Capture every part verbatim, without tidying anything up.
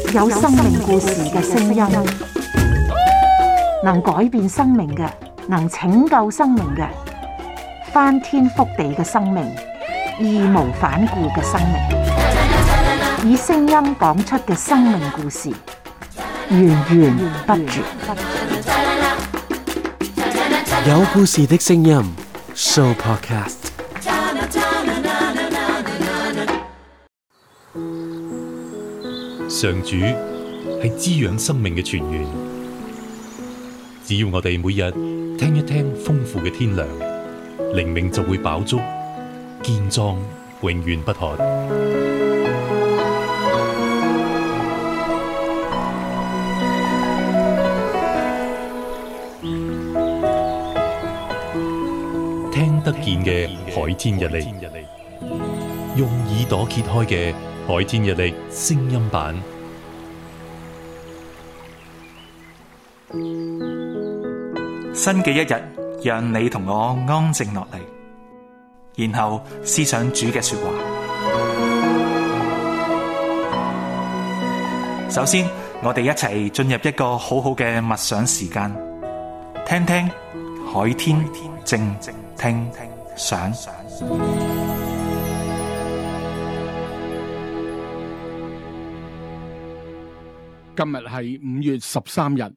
有生命故事嘅聲音，能改變生命嘅，能拯救生命嘅，翻天覆地嘅生命，義無反顧嘅生命，以聲音講出嘅生命故事，源源不絕。 有故事的聲音 Show Podcast。 上主係滋養生命嘅泉源，只要我哋每日聽一聽豐富嘅天糧，靈命就會飽足、健壯、永遠不渴。聽得見嘅海天日曆，用耳朵揭開嘅海天日曆聲音版， 新嘅一日，讓你同我安靜落嚟，然後思想主嘅說話。首先，我哋一齊進入一個好好嘅默想時間，聽聽海天靜聽想。 今日係五月十三日。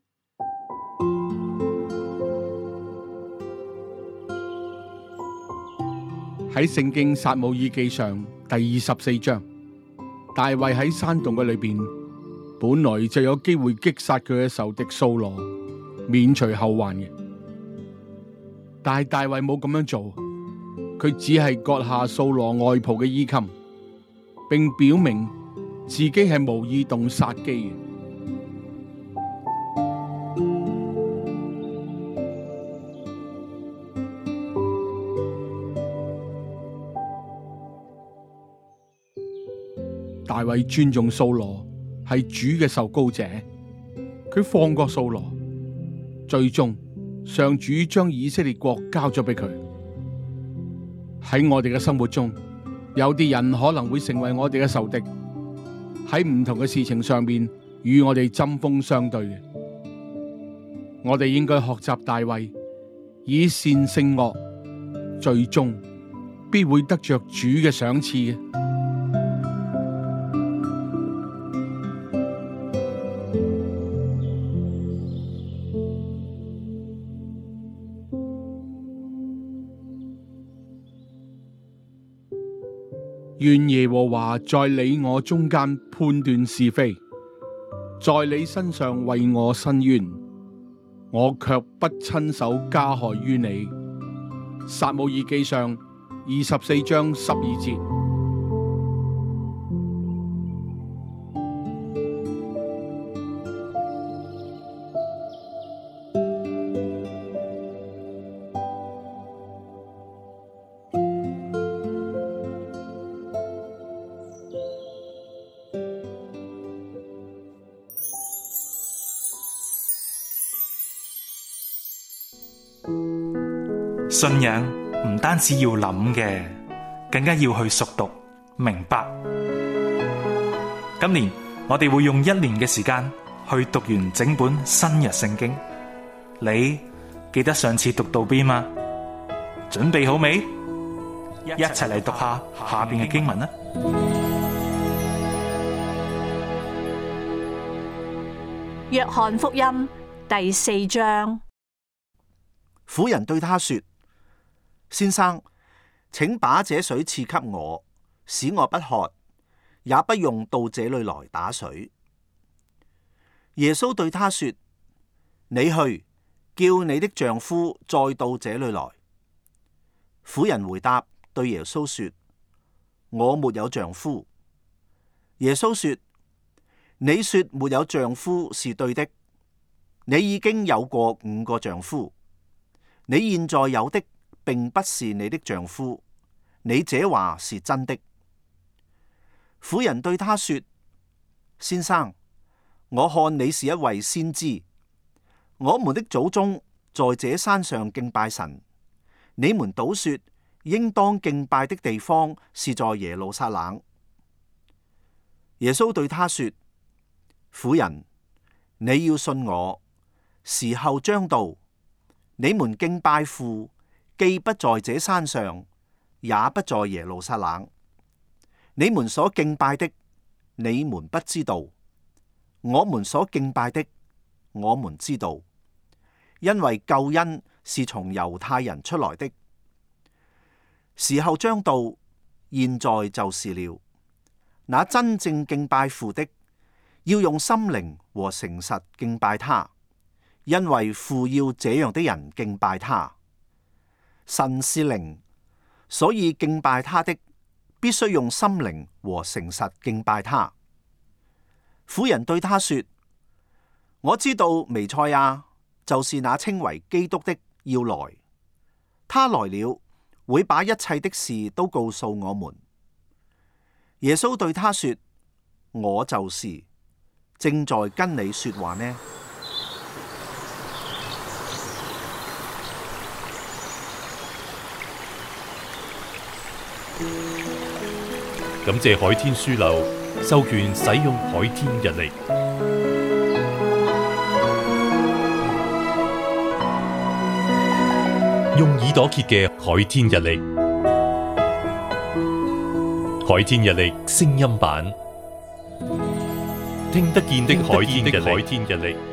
喺聖經撒母耳記上第二十四章，大衛喺山洞嘅裏邊，本來就有機會擊殺佢嘅仇敵掃羅，免除後患嘅。但係大衛冇咁樣做，佢只係割下掃羅外袍嘅衣襟，並表明自己係無意動殺機嘅。大衛尊重掃羅係主嘅受膏者，佢放過掃羅，最終上主將以色列國交咗俾佢。喺我哋嘅生活中，有啲人可能會成為我哋嘅仇敵，喺唔同嘅事情上面與我哋針鋒相對嘅。我哋應該學習大衛，以善勝惡，最終必會得着主嘅賞賜嘅。願耶和華在你我中間判斷是非，在你身上為我伸冤，我卻不親手加害於你。撒母耳記上二十四章十二節。 信仰唔單止要諗嘅，更加要去熟讀明白。今年我哋會用一年嘅時間去讀完整本新約聖經。你記得上次讀到邊嗎？準備好未？一齊嚟讀下下邊嘅經文啦。 約翰福音第四章。 婦人對他說：先生，請把這水賜給我，使我不渴，也不用到這裏來打水。耶穌對他說：你去，叫你的丈夫再到這裏來。婦人回答對耶穌說：我沒有丈夫。耶穌說：你說沒有丈夫是對的，你已經有過五個丈夫，你現在有的並不是你的丈夫，你這話是真的。婦人對他說：先生，我看你是一位先知。我們的祖宗在這山上敬拜神，你們倒說應當敬拜的地方是在耶路撒冷。耶穌對他說： 婦人，你要信我，時候將到，你們敬拜父，既不在這山上，也不在耶路撒冷。你們所敬拜的，你們不知道；我們所敬拜的，我們知道，因為救恩是從猶太人出來的。時候將到，現在就是了。那真正敬拜父的，要用心靈和誠實敬拜他，因為父要這樣的人敬拜他。神是靈，所以敬拜他的必須用心靈和誠實敬拜他。婦人對他說：我知道彌賽亞就是那稱為基督的要來，他來了，會把一切的事都告訴我們。耶穌對他說：我就是，正在跟你說話呢。 感謝海天書樓授權使用海天日曆，用耳朵揭嘅海天日曆，海天日曆聲音版，聽得見的海天日曆。